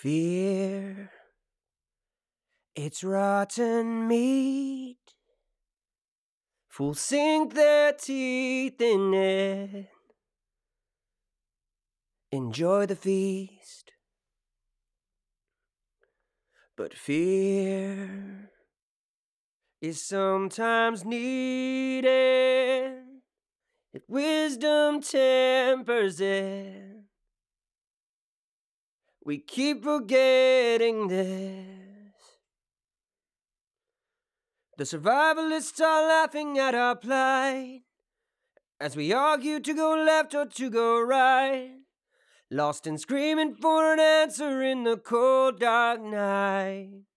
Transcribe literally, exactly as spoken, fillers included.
Fear, it's rotten meat. Fools sink their teeth in it. Enjoy the feast. But fear is sometimes needed. If wisdom tempers it, we keep forgetting this. The survivalists are laughing at our plight as we argue to go left or to go right, lost and screaming for an answer in the cold dark night.